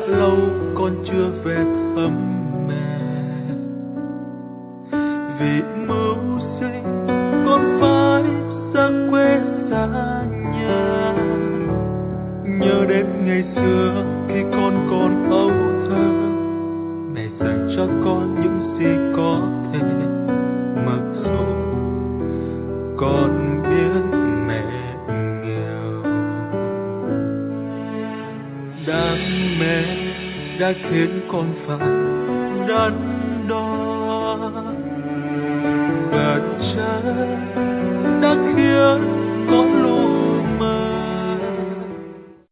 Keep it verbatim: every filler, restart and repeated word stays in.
lâu con chưa về thăm mẹ. Vì mưu sinh con phải xa quê xa nhà, nhớ đến ngày xưa khi con còn âu thơ, mẹ dành cho con những gì có thể. Mặc dù con biết mẹ nghèo, đam mê đã khiến con phải đắn đo, vật chất đã khiến